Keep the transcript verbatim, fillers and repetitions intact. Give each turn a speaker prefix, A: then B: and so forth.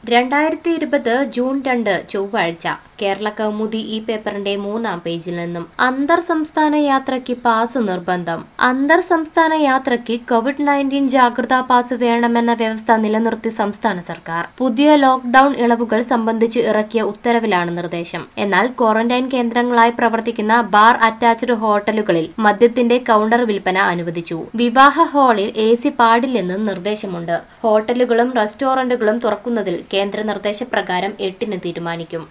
A: രണ്ടായിരത്തി ഇരുപത് ജൂൺ രണ്ട് ചൊവ്വാഴ്ച കേരള കൗമുദി ഈ പേപ്പറിന്റെ മൂന്നാം പേജിൽ നിന്നും അന്തർ സംസ്ഥാന യാത്രയ്ക്ക് പാസ് നിർബന്ധം. അന്തർ സംസ്ഥാന യാത്രയ്ക്ക് കോവിഡ് നയൻറ്റീൻ ജാഗ്രതാ പാസ് വേണമെന്ന വ്യവസ്ഥ നിലനിർത്തി സംസ്ഥാന സർക്കാർ. പുതിയ ലോക്ഡൌൺ ഇളവുകൾ സംബന്ധിച്ച് ഇറക്കിയ ഉത്തരവിലാണ് നിർദ്ദേശം. എന്നാൽ ക്വാറന്റൈൻ കേന്ദ്രങ്ങളായി പ്രവർത്തിക്കുന്ന ബാർ അറ്റാച്ച്ഡ് ഹോട്ടലുകളിൽ മദ്യത്തിന്റെ കൌണ്ടർ വിൽപ്പന അനുവദിച്ചു. വിവാഹ ഹാളിൽ എ സി പാടില്ലെന്നും നിർദ്ദേശമുണ്ട്. ഹോട്ടലുകളും റെസ്റ്റോറന്റുകളും തുറക്കുന്നതിൽ കേന്ദ്ര നിർദ്ദേശപ്രകാരം എട്ടിന് തീരുമാനിക്കും.